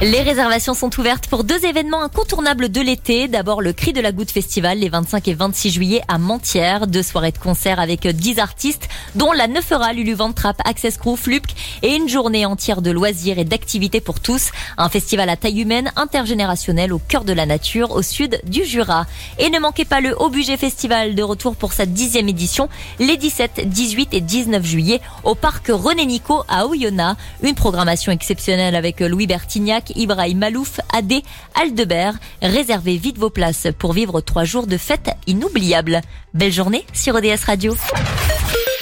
Les réservations sont ouvertes pour 2 événements incontournables de l'été. D'abord, le Cri de la Goutte Festival, les 25 et 26 juillet à Mentières. 2 soirées de concert avec 10 artistes, dont la Neufera, Lulu Van Trapp, Access Crew, Flupk, et une journée entière de loisirs et d'activités pour tous. Un festival à taille humaine, intergénérationnel, au cœur de la nature, au sud du Jura. Et ne manquez pas le Haut Budget Festival, de retour pour sa 10e édition, les 17, 18 et 19 juillet, au parc René Nico à Oyonnax. Une programmation exceptionnelle avec Louis Bertignac, Ibrahim Malouf, Adé, Aldebert. Réservez vite vos places pour vivre 3 jours de fête inoubliables. Belle journée sur ODS Radio.